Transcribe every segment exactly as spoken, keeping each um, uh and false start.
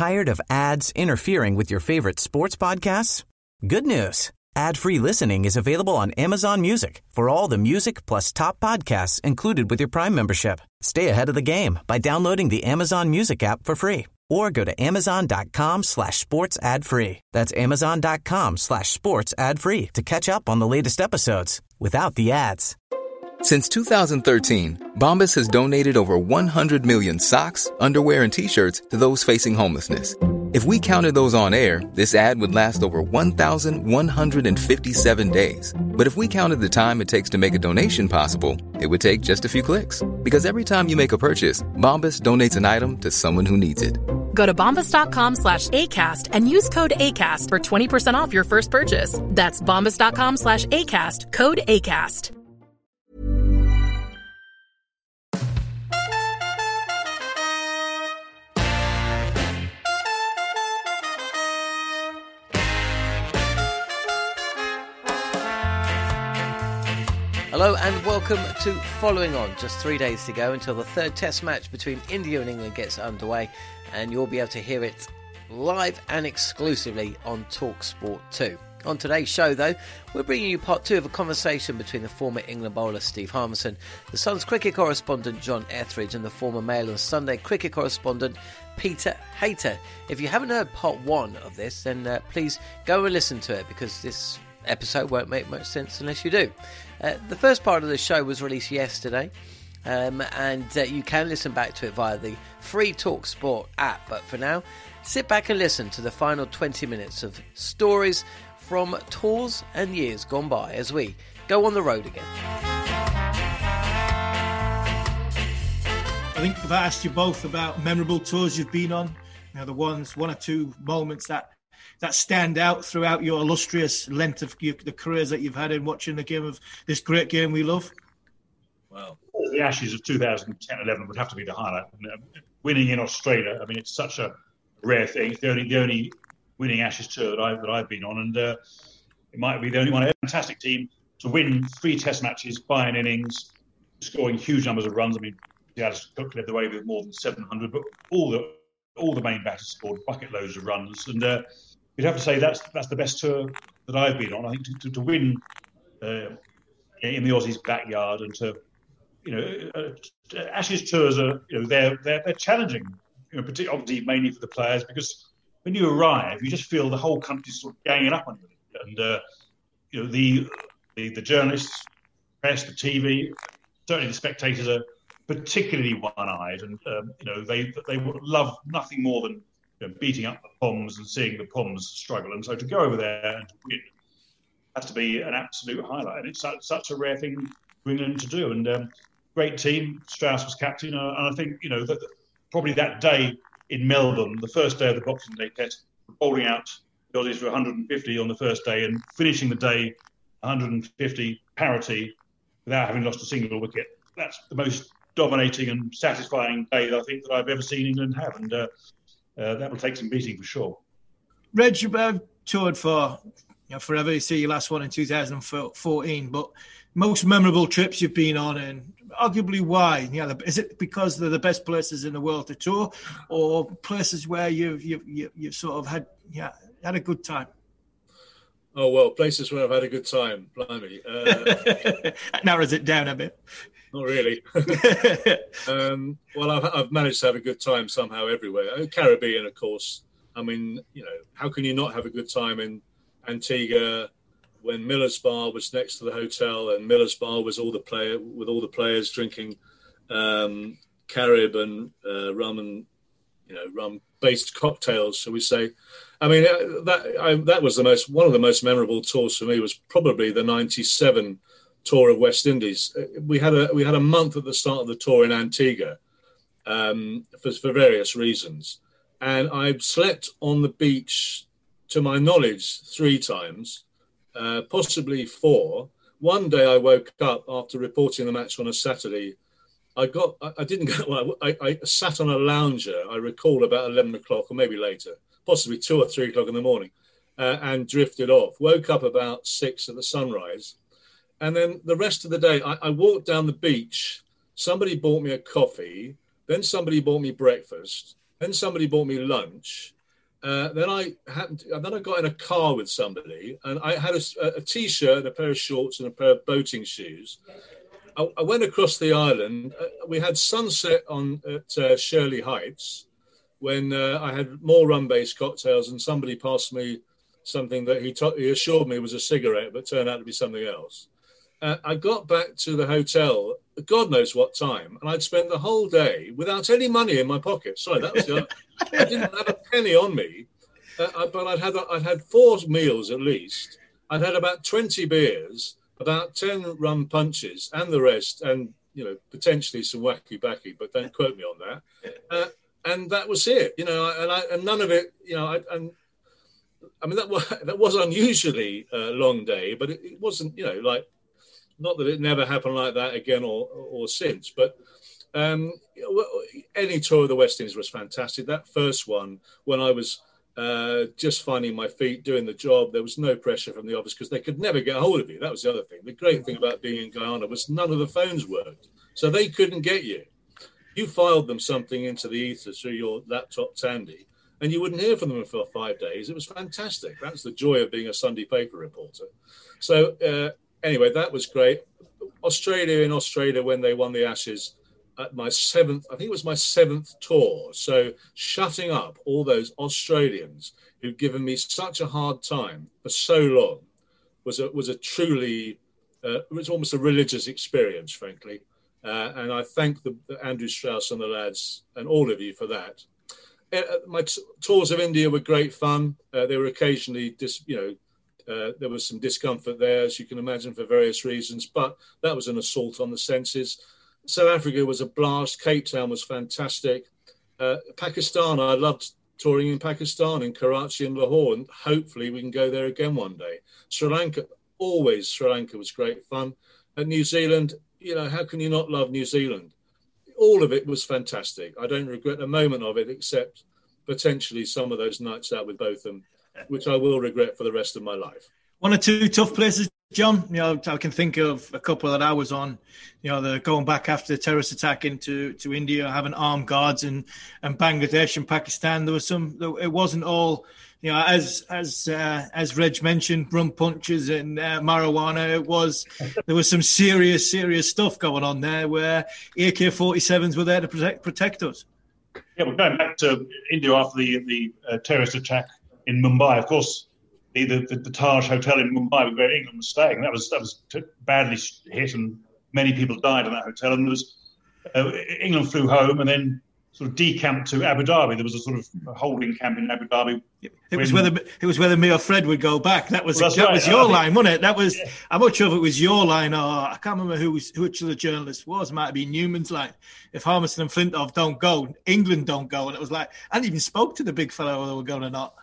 Tired of ads interfering with your favorite sports podcasts? Good news. Ad-free listening is available on Amazon Music for all the music plus top podcasts included with your Prime membership. Stay ahead of the game by downloading the Amazon Music app for free or go to amazon.com slash sports ad free. That's amazon.com slash sports ad free to catch up on the latest episodes without the ads. Since two thousand thirteen, Bombas has donated over one hundred million socks, underwear, and T-shirts to those facing homelessness. If we counted those on air, this ad would last over one thousand one hundred fifty-seven days. But if we counted the time it takes to make a donation possible, it would take just a few clicks. Because every time you make a purchase, Bombas donates an item to someone who needs it. Go to bombas.com slash ACAST and use code ACAST for twenty percent off your first purchase. That's bombas.com slash ACAST, code ACAST. Hello and welcome to Following On. Just three days to go until the third test match between India and England gets underway, and you'll be able to hear it live and exclusively on TalkSport two. On today's show, though, we're bringing you part two of a conversation between the former England bowler Steve Harmison, the Sun's cricket correspondent John Etheridge, and the former Mail on Sunday cricket correspondent Peter Hayter. If you haven't heard part one of this, then uh, please go and listen to it, because this episode won't make much sense unless you do. Uh, the first part of the show was released yesterday, um, and uh, you can listen back to it via the free TalkSport app. But for now, sit back and listen to the final twenty minutes of stories from tours and years gone by as we go on the road again. I think if I asked you both about memorable tours you've been on, you know, the ones, one or two moments that that stand out throughout your illustrious length of your, the careers that you've had in watching the game of this great game we love? Well, the Ashes of two thousand ten eleven would have to be the highlight. Winning in Australia, I mean, it's such a rare thing. It's the only the only winning Ashes tour that, I, that I've been on, and uh, it might be the only one. A fantastic team to win three Test matches by an innings, scoring huge numbers of runs. I mean, Alistair Cook led the way with more than seven hundred, but all the all the main batters scored bucket loads of runs, and uh, you'd have to say that's that's the best tour that I've been on. I think to, to, to win uh, in the Aussies' backyard, and to, you know, uh, Ashes tours are, you know, they're they're, they're challenging, you know, particularly obviously mainly for the players, because when you arrive, you just feel the whole country's sort of ganging up on you, and uh, you know the, the the journalists, press, the T V, certainly the spectators are particularly one-eyed, and um, you know they they would love nothing more than, you know, beating up the Poms and seeing the Poms struggle. And so to go over there and to win has to be an absolute highlight. And it's such, such a rare thing for England to do. And um, great team. Strauss was captain. Uh, and I think, you know, that probably that day in Melbourne, the first day of the Boxing Day test, bowling out the Aussies for one hundred fifty on the first day and finishing the day one hundred fifty parity without having lost a single wicket. That's the most dominating and satisfying day that I think that I've ever seen England have. And uh, Uh, that will take some beating for sure. Reg, you've uh, toured for, you know, forever. You see your last one in two thousand fourteen, but most memorable trips you've been on, and arguably why? You know, is it because they're the best places in the world to tour, or places where you've you've you've, you've sort of had yeah had a good time? Oh well, places where I've had a good time. Blimey, uh, that narrows it down a bit. Not really. um, well, I've, I've managed to have a good time somehow everywhere. Caribbean, of course. I mean, you know, how can you not have a good time in Antigua when Miller's Bar was next to the hotel, and Miller's Bar was all the player with all the players drinking um, Carib and uh, rum and, you know, rum-based cocktails, shall we say? I mean, that I, that was the most one of the most memorable tours for me. Was probably the ninety-seven tour of West Indies. We had a we had a month at the start of the tour in Antigua um, for, for various reasons, and I slept on the beach, to my knowledge, three times, uh, possibly four. One day I woke up after reporting the match on a Saturday. I got I, I didn't go. Well, I, I sat on a lounger. I recall about eleven o'clock or maybe later, possibly two or three o'clock in the morning, uh, and drifted off. Woke up about six at the sunrise. And then the rest of the day, I, I walked down the beach. Somebody bought me a coffee. Then somebody bought me breakfast. Then somebody bought me lunch. Uh, then I happened. To, then I got in a car with somebody, and I had a, a t-shirt, and a pair of shorts, and a pair of boating shoes. I, I went across the island. Uh, we had sunset on at uh, Shirley Heights when uh, I had more rum-based cocktails, and somebody passed me something that he, t- he assured me was a cigarette, but turned out to be something else. Uh, I got back to the hotel, God knows what time, and I'd spent the whole day without any money in my pocket. Sorry, that was the other. I didn't have a penny on me, uh, but I'd had I'd had four meals at least. I'd had about twenty beers, about ten rum punches, and the rest, and you know potentially some wacky backy, but don't quote me on that. Uh, and that was it, you know, and I and none of it, you know, I, and I mean that was that was unusually a long day, but it, it wasn't, you know, like. Not that it never happened like that again or or since, but um, any tour of the West Indies was fantastic. That first one, when I was uh, just finding my feet, doing the job, there was no pressure from the office because they could never get hold of you. That was the other thing. The great thing about being in Guyana was none of the phones worked, so they couldn't get you. You filed them something into the ether through your laptop Tandy, and you wouldn't hear from them for five days. It was fantastic. That's the joy of being a Sunday paper reporter. So. Uh, Anyway, that was great. Australia in Australia when they won the Ashes at my seventh, I think it was my seventh tour. So shutting up all those Australians who'd given me such a hard time for so long was a, was a truly, uh, it was almost a religious experience, frankly. Uh, and I thank the, the Andrew Strauss and the lads and all of you for that. Uh, my t- tours of India were great fun. Uh, they were occasionally, dis, you know, Uh, there was some discomfort there, as you can imagine, for various reasons, but that was an assault on the senses. South Africa was a blast. Cape Town was fantastic. Uh, Pakistan, I loved touring in Pakistan, in Karachi and Lahore, and hopefully we can go there again one day. Sri Lanka, always Sri Lanka was great fun. And New Zealand, you know, how can you not love New Zealand? All of it was fantastic. I don't regret a moment of it, except potentially some of those nights out with Botham, which I will regret for the rest of my life. One or two tough places, John. You know, I can think of a couple that I was on. You know, the going back after the terrorist attack into to India, having armed guards in and Bangladesh and Pakistan. There was some. It wasn't all. You know, as as uh, as Reg mentioned, rum punches and uh, marijuana. It was there was some serious serious stuff going on there where A K forty-sevens were there to protect protect us. Yeah, we're going back to India after the the uh, terrorist attack in Mumbai. Of course, the, the the Taj Hotel in Mumbai, where England was staying, that was that was t- badly hit, and many people died in that hotel. And there was uh, England flew home and then sort of decamped to Abu Dhabi. There was a sort of holding camp in Abu Dhabi. It was where the it was where the Mayor Fred would go back. That was well, that right. was your think, line, wasn't it? That was yeah. I'm not sure if it was your line or I can't remember who was which of the journalists was. It might have been Newman's line. If Harmison and Flintoff don't go, England don't go, and it was like I didn't even spoke to the big fellow whether they were going or not.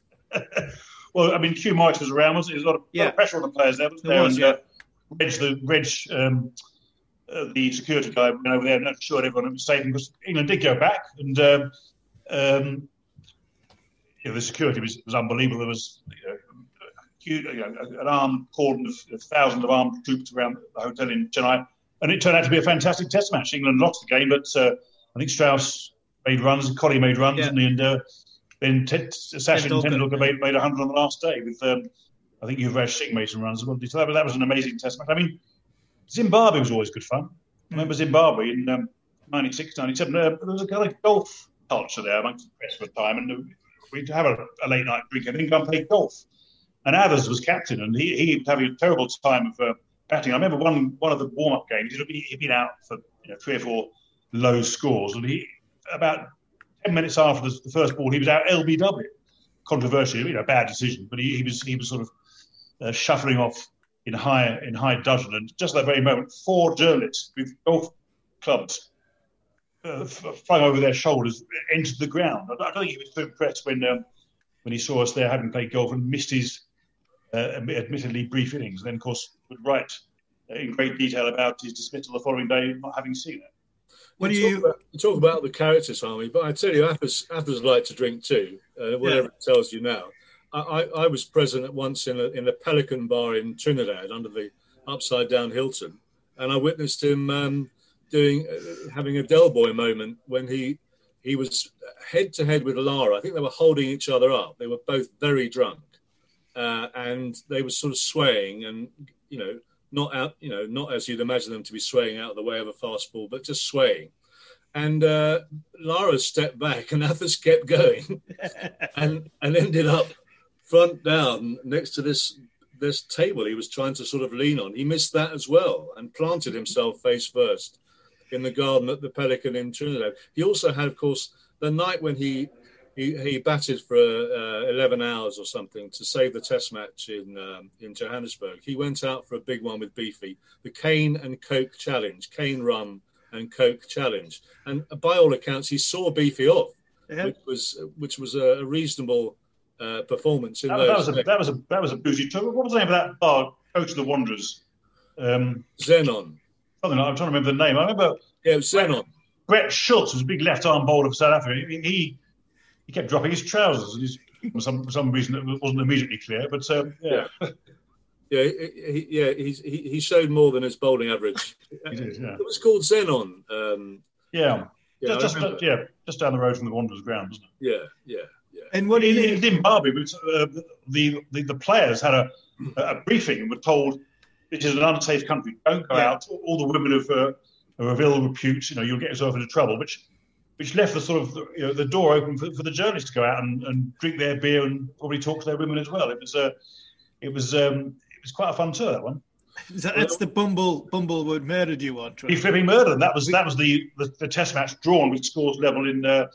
Well, I mean, Hugh March was around. Was it? There was a lot of, yeah. lot of pressure on the players there. Was there? Was, and, yeah. uh, Reg, the, Reg um, uh, the security guy, went over there and assured everyone it was safe because England did go back. And um, um, you know, the security was, was unbelievable. There was you know, huge, you know, an armed cordon of, of thousands of armed troops around the hotel in Chennai. And it turned out to be a fantastic test match. England lost the game, but uh, I think Strauss made runs, Collie made runs, yeah. and uh, then Ted, Sachin and Tendulkar made, made one hundred on the last day with, um, I think Yuvraj Singh made some runs as well. So that was, that was an amazing test match. I mean, Zimbabwe was always good fun. Mm. I remember Zimbabwe in um, ninety-six, ninety-seven. Uh, there was a kind of golf culture there amongst the press for a time, and we'd have a, a late night drink and then go and play golf. And Athers was captain, and he he was having a terrible time of uh, batting. I remember one one of the warm up games. He'd been, he'd been out for you know, three or four low scores, and he about ten minutes after the, the first ball, he was out L B W. Controversial, you know, bad decision, but he, he was he was sort of uh, shuffling off in high in high dudgeon, and just at that very moment, four journalists with golf clubs uh, flung over their shoulders entered the ground. I, I don't think he was too impressed when um, when he saw us there having played golf and missed his uh, admittedly brief innings. And then, of course, would write in great detail about his dismissal the following day, not having seen it. What do you, talk about, you talk about the characters, Harmy, but I tell you, Athers, Athers like to drink too, uh, whatever yeah. it tells you now. I, I, I was present at once in a, in a Pelican bar in Trinidad under the upside down Hilton, and I witnessed him um, doing uh, having a Del Boy moment when he he was head to head with Lara. I think they were holding each other up. They were both very drunk, uh, and they were sort of swaying, and you know, not out, you know, not as you'd imagine them to be swaying out of the way of a fast ball, but just swaying. And uh, Lara stepped back, and Athers kept going, and and ended up front down next to this this table he was trying to sort of lean on. He missed that as well, and planted himself face first in the garden at the Pelican in Trinidad. He also had, of course, the night when he he, he batted for uh, eleven hours or something to save the Test match in um, in Johannesburg. He went out for a big one with Beefy, the Cane and Coke Challenge, Cane Rum and Coke Challenge, and by all accounts, he saw Beefy off, yeah. which was which was a reasonable uh, performance. In that, those that was a that was a that was a boozy tour. What was the name of that bar? Coach of the Wanderers, um, Xenon. Something like, I'm trying to remember the name. I remember. Yeah, it was Xenon. Brett Schultz was a big left-arm bowler for South Africa. He, he he kept dropping his trousers and his, for some for some reason that wasn't immediately clear. But um, yeah. yeah. Yeah, he, yeah, he's, he he showed more than his bowling average. He did, yeah. It was called Xenon. Um, yeah, yeah, just, just yeah, just down the road from the Wanderers ground, wasn't it? Yeah, yeah, yeah. And what in, he in Zimbabwe, uh, the, the the players had a, a briefing and were told this is an unsafe country. Don't go yeah. out. All the women of uh, are of ill repute. You know, you'll get yourself into trouble. Which which left the sort of you know the door open for, for the journalists to go out and, and drink their beer and probably talk to their women as well. It was uh, it was. Um, It was quite a fun tour, that one. That, that's the Bumble Bumblewood murdered you want. He flipping murdered. That was that was the, the, the Test match drawn with scores level in uh,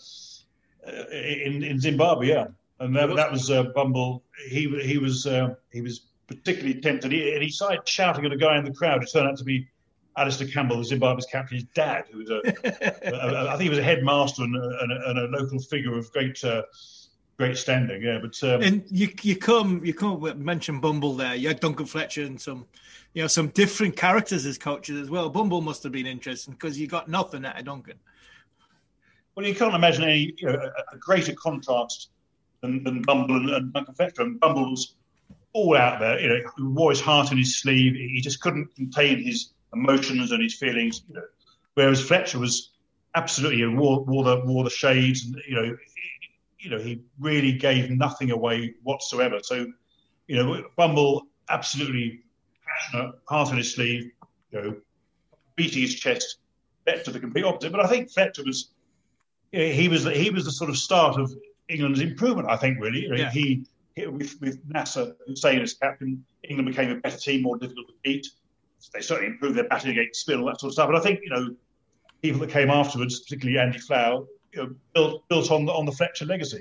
in in Zimbabwe. Yeah, and that, that was uh, Bumble. He he was uh, he was particularly tempted, he, and he started shouting at a guy in the crowd who turned out to be Alistair Campbell, the Zimbabwe's captain's dad, who was a, a, a I think he was a headmaster and a, and a, and a local figure of great. Uh, Great standing, yeah. But um, and you you come you come mention Bumble there. You had Duncan Fletcher and some, you know, some different characters as coaches as well. Bumble must have been interesting because you got nothing out of Duncan. Well, you can't imagine any you know a, a greater contrast than, than Bumble and, and Duncan Fletcher. And Bumble was all out there, you know, he wore his heart in his sleeve. He just couldn't contain his emotions and his feelings. You know, whereas Fletcher was absolutely you know, wore wore the wore the shades, and you know. You know, he really gave nothing away whatsoever. So, you know, Bumble absolutely passionate, heart in his sleeve, you know, beating his chest. Fletcher the complete opposite. But I think Fletcher was, you know, he was the, he was the sort of start of England's improvement. I think really, you know, yeah. he, he with with Nasser Hussain as captain, England became a better team, more difficult to beat. They certainly improved their batting against spin, all that sort of stuff. But I think you know, people that came afterwards, particularly Andy Flower. You know, built built on the on the Fletcher legacy.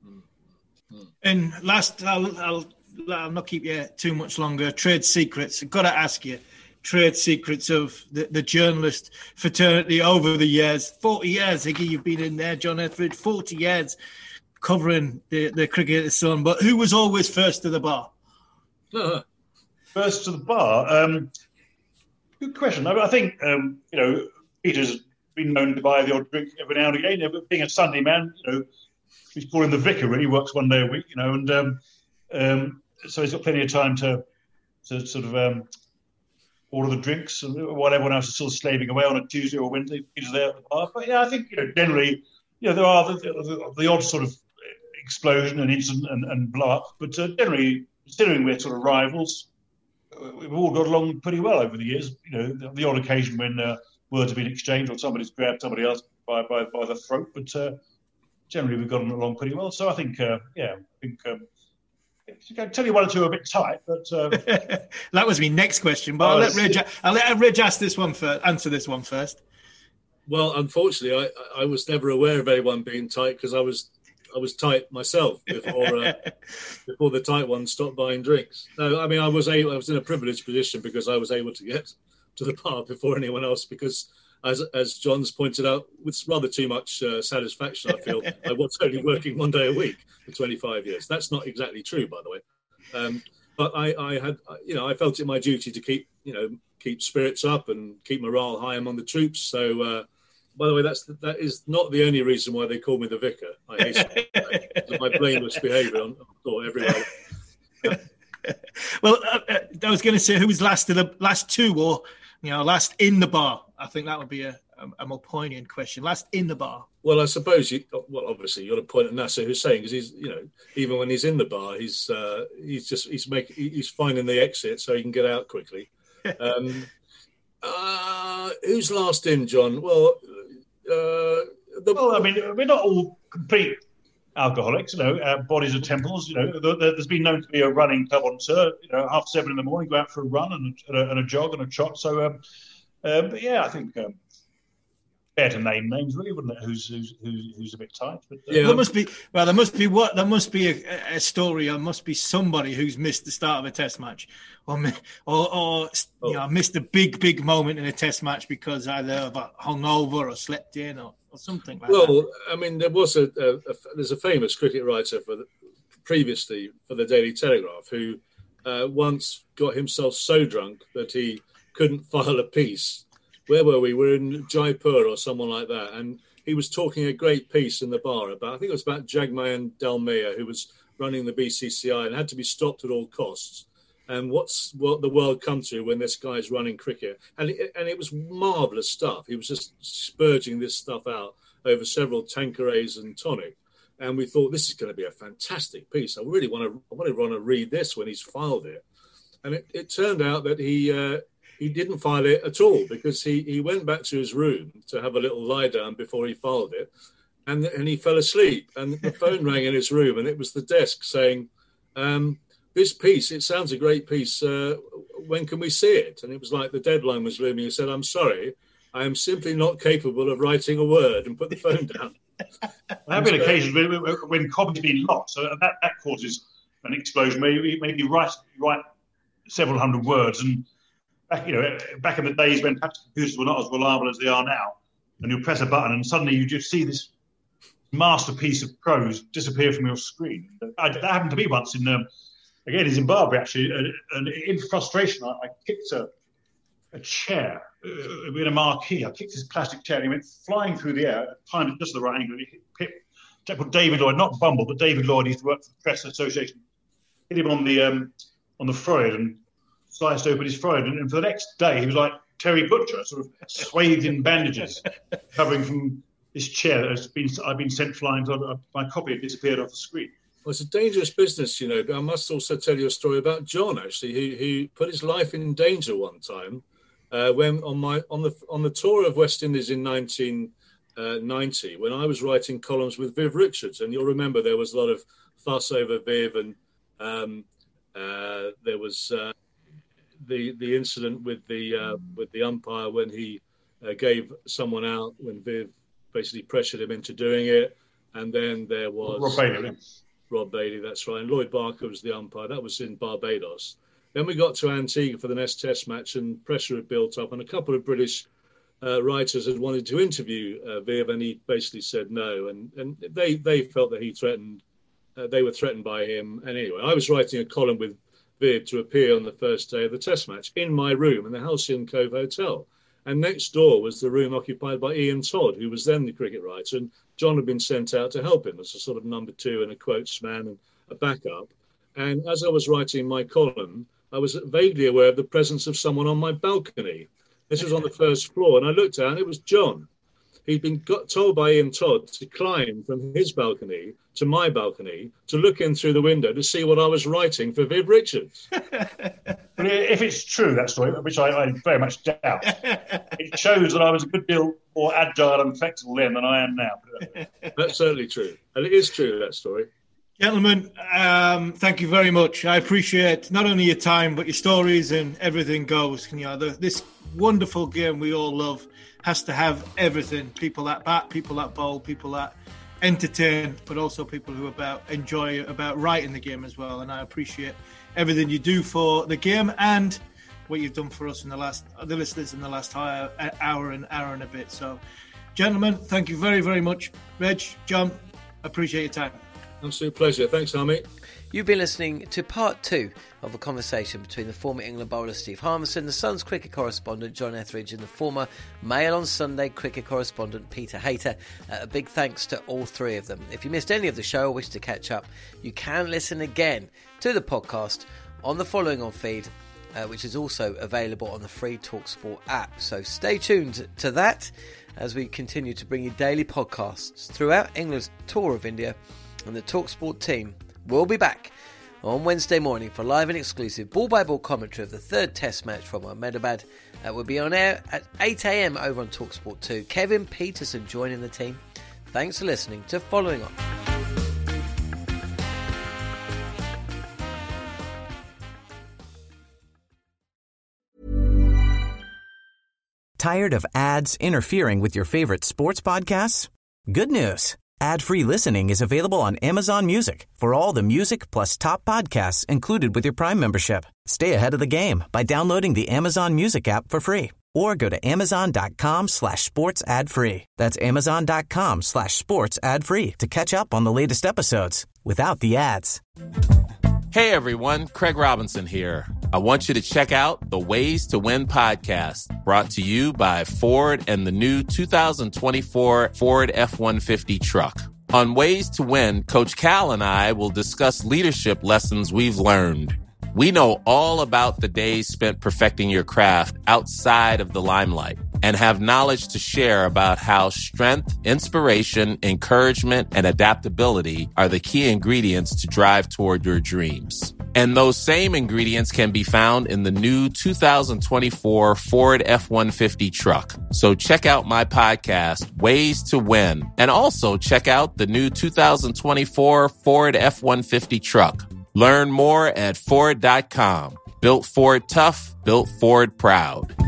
And last, I'll, I'll I'll not keep you too much longer. Trade secrets. I've got to ask you, trade secrets of the, the journalist fraternity over the years. Forty years, Higgy, you've been in there, John Etheridge. Forty years covering the the cricket of the Sun. But who was always first to the bar? Uh-huh. First to the bar. Um, good question. I, I think um, you know Peter's been known to buy the odd drink every now and again. You know, but being a Sunday man, you know, he's called him the vicar. Really works one day a week, you know, and um, um, so he's got plenty of time to to sort of um, order the drinks and while everyone else is still slaving away on a Tuesday or Wednesday. Peter's there at the bar. But yeah, I think you know generally, you know, there are the, the, the odd sort of explosion and incident and, and blow up, but uh, generally, considering we're sort of rivals, we've all got along pretty well over the years. You know, the, the odd occasion when uh, words have been exchanged or somebody's grabbed somebody else by by, by the throat, but uh, generally we've gotten along pretty well. So I think, uh, yeah, I think um, I can tell you one or two are a bit tight, but uh, that was my next question. But oh, I'll let Reg, I'll let Reg ask this one first. Answer this one first. Well, unfortunately, I I was never aware of anyone being tight because I was. I was tight myself before uh, before the tight ones stopped buying drinks. No, I mean I was able, I was in a privileged position because I was able to get to the bar before anyone else. Because as as John's pointed out, with rather too much uh, satisfaction, I feel I was only working one day a week for twenty-five years. That's not exactly true, by the way. Um, but I, I had, you know, I felt it my duty to keep, you know, keep spirits up and keep morale high among the troops. So. Uh, By the way, that's that is not the only reason why they call me the vicar. I hate my blameless behaviour on thought everywhere. Well, uh, I was going to say who was last to the last two, or you know, last in the bar. I think that would be a, a more poignant question. Last in the bar. Well, I suppose you. Well, obviously, you got to point at Nasser Hussain because he's, you know, even when he's in the bar, he's uh, he's just he's making he's finding the exit so he can get out quickly. Um, uh, who's last in, John? Well, uh, the, well, I mean, we're not all complete alcoholics, you know. Our bodies are temples, you know. There, there's been known to be a running club on tour, you know, half seven in the morning, go out for a run and a, and a jog and a trot. So, um, uh, but yeah, I think. Um, Fair to name names, really, wouldn't it? Who's who's who's, who's a bit tight? But, uh, yeah, there must be. Well, there must be what there must be a, a story. There must be somebody who's missed the start of a Test match, or or, or you know, missed a big big moment in a Test match because either of a hungover or slept in or, or something like well, that. Well, I mean, there was a, a, a there's a famous cricket writer for the, previously for the Daily Telegraph who uh, once got himself so drunk that he couldn't file a piece. Where were we? We were in Jaipur or someone like that. And he was talking a great piece in the bar about, I think it was about Jagmohan Dalmia, who was running the B C C I and had to be stopped at all costs. And what's what the world come to when this guy's running cricket. And it, and it was marvellous stuff. He was just spurging this stuff out over several Tanquerays and tonic. And we thought, this is going to be a fantastic piece. I really want to I want to want to read this when he's filed it. And it, it turned out that he... Uh, He didn't file it at all because he, he went back to his room to have a little lie down before he filed it, and and he fell asleep. And the phone rang in his room, and it was the desk saying, um, "This piece, it sounds a great piece. Uh, when can we see it?" And it was like the deadline was looming. He said, "I'm sorry, I am simply not capable of writing a word," and put the phone down. There have been occasions when, when copy's been locked, so that, that causes an explosion. Maybe maybe write write several hundred words and. Back, you know, back in the days when perhaps computers were not as reliable as they are now, and you press a button and suddenly you just see this masterpiece of prose disappear from your screen. I, that happened to me once in, um, again, in Zimbabwe, actually, and, and in frustration, I, I kicked a, a chair uh, in a marquee. I kicked this plastic chair and it went flying through the air, timed at just the right angle. It hit, hit a chap called David Lloyd, not Bumble, but David Lloyd, he used to work for the Press Association, hit him on the um, on the forehead and sliced open his forehead, and, and for the next day he was like Terry Butcher, sort of swathed in bandages, covering from this chair that has been I've been sent flying. To, my copy had disappeared off the screen. Well, it's a dangerous business, you know. But I must also tell you a story about John, actually, who who put his life in danger one time uh, when on my on the on the tour of West Indies in nineteen ninety, when I was writing columns with Viv Richards, and you'll remember there was a lot of fuss over Viv, and um, uh, there was. Uh, The, the incident with the uh, with the umpire when he uh, gave someone out when Viv basically pressured him into doing it, and then there was Rob Bailey. Rob Bailey, that's right. And Lloyd Barker was the umpire. That was in Barbados. Then we got to Antigua for the next Test match, and pressure had built up, and a couple of British uh, writers had wanted to interview uh, Viv, and he basically said no, and and they they felt that he threatened, uh, they were threatened by him. And anyway, I was writing a column with Viv to appear on the first day of the Test match in my room in the Halcyon Cove Hotel. And next door was the room occupied by Ian Todd, who was then the cricket writer. And John had been sent out to help him as a sort of number two and a quotes man and a backup. And as I was writing my column, I was vaguely aware of the presence of someone on my balcony. This was on the first floor. And I looked out and it was John. He'd been got told by Ian Todd to climb from his balcony to my balcony to look in through the window to see what I was writing for Viv Richards. But if it's true, that story, which I, I very much doubt, it shows that I was a good deal more agile and flexible then than I am now. That's certainly true. And it is true, that story. Gentlemen, um, thank you very much. I appreciate not only your time, but your stories and everything goes. You know, the, this wonderful game we all love has to have everything. People that bat, people that bowl, people that entertain, but also people who about enjoy about writing the game as well. And I appreciate everything you do for the game and what you've done for us in the last, the listeners in the last hour, hour and hour and a bit. So, gentlemen, thank you very, very much. Reg, John, appreciate your time. Absolute pleasure. Thanks, Harmy. You've been listening to part two of a conversation between the former England bowler Steve Harmison, the Sun's cricket correspondent John Etheridge, and the former Mail on Sunday cricket correspondent Peter Hayter. Uh, a big thanks to all three of them. If you missed any of the show or wish to catch up, you can listen again to the podcast on the following on feed, uh, which is also available on the free TalkSport app. So stay tuned to that. as we continue to bring you daily podcasts throughout England's tour of India, and the TalkSport team will be back on Wednesday morning for live and exclusive ball-by-ball commentary of the third Test match from Ahmedabad. That will be on air at eight a.m. over on TalkSport two. Kevin Peterson joining the team. Thanks for listening to Following On. Tired of ads interfering with your favorite sports podcasts? Good news. Ad-free listening is available on Amazon Music for all the music plus top podcasts included with your Prime membership. Stay ahead of the game by downloading the Amazon Music app for free or go to amazon.com slash sports ad free. That's amazon.com slash sports ad free to catch up on the latest episodes without the ads. Hey everyone, Craig Robinson here. I want you to check out the Ways to Win podcast, brought to you by Ford and the new two thousand twenty-four Ford F one fifty truck. On Ways to Win, Coach Cal and I will discuss leadership lessons we've learned. We know all about the days spent perfecting your craft outside of the limelight and have knowledge to share about how strength, inspiration, encouragement, and adaptability are the key ingredients to drive toward your dreams. And those same ingredients can be found in the new two thousand twenty-four Ford F one fifty truck. So check out my podcast, Ways to Win, and also check out the new two thousand twenty-four Ford F one fifty truck. Learn more at Ford dot com. Built Ford tough, built Ford proud.